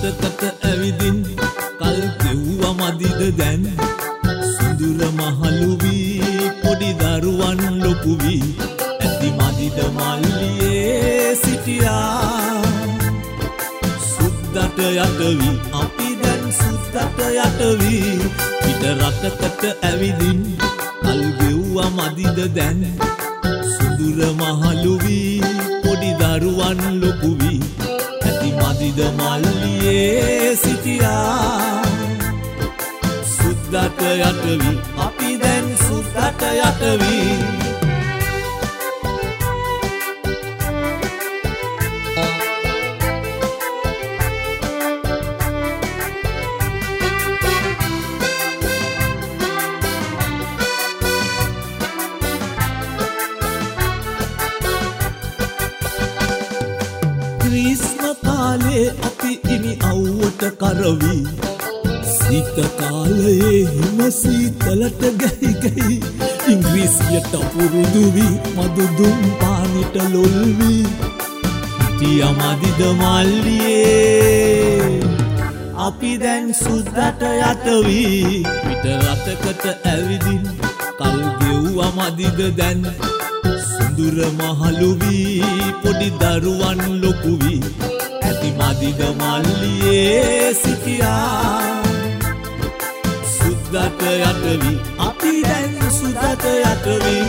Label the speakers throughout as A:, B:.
A: රටකට ඇවිදින් කල් ගෙව්වා මදිද දැන් සුදුර මහලු වී පොඩි දරුවන් ලොකු වී ඇති මදිද මල්ලියේ සිටියා සුද්දට යට වී අපි දැන් සුද්දට යට වී පිට රටකට ඇවිදින් කල් ගෙව්වා මදිද දැන් සුදුර මහලු වී පොඩි දරුවන් ලොකු වී ඇති මදිද මල්ලියේ සිටියා සුද්දට යට වී අපි දැන් සුද්දට යට වී ග්‍රීස්ම කාලේ අපි ඉනි අවුවට කරවි සීත කාලයේ හිම සීතලට ගැහි ගැහි ඉංග්‍රීසියට පුරුදු වී මදු දුම් පානිට ලොල් වී හිටියා මදිද මල්ලියේ අපි දැන් සුද්දට යට වී පිට රටකට ඇවිදින් කල් ගෙව්වා මදිද දැන් සුදුර මහලු වී පොඩි දරුවන් ලොකු වී ඇති මදිද මල්ලියේ සිටියා සුද්දට යට වී අපි දැන් සුද්දට යට වී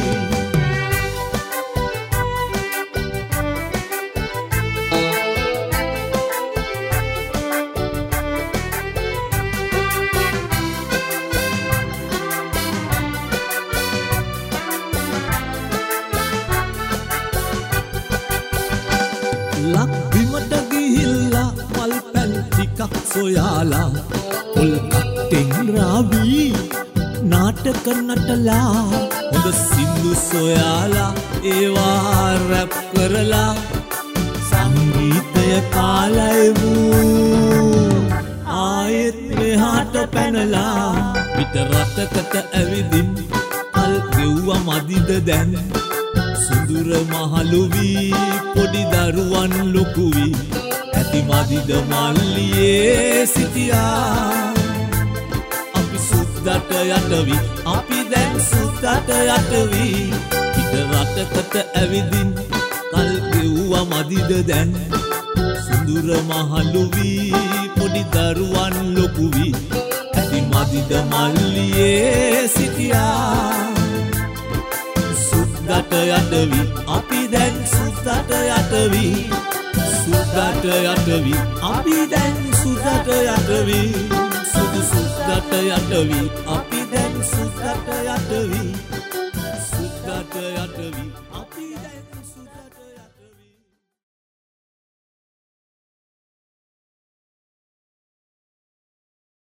A: ලක් බිමට ගිහිල්ලා මල් පැන් ටිකක් සොයාලා පොල් කට්ටෙන් රාවී නාටක නටලා හොඳ සින්දු සොයාලා ඒවා රැප් කරලා සංගීතය කාලයමු ආයෙත් මෙහාට පැනලා පිට රටකට ඇවිදින් කල් ගෙව්වා මදිද දැන් සුදුර මහලු වී පොඩි දරුවන් ලොකු වී ඇති මදිද මල්ලියේ සිටියා අපි සුද්දට යට වී අපි දැන් සුද්දට යට වී පිට රටකට ඇවිදින් කල් ගෙව්වා මදිද දැන් සුදුර මහලු වී පොඩි දරුවන් ලොකු වී ඇති මදිද මල්ලියේ සිටියා සුද්දට යට වී අපි දැන් සුද්දට යට වී සුද්දට යට වී අපි දැන් සුද්දට යට වී සුදු සුද්දට යට වී අපි දැන් සුද්දට යට වී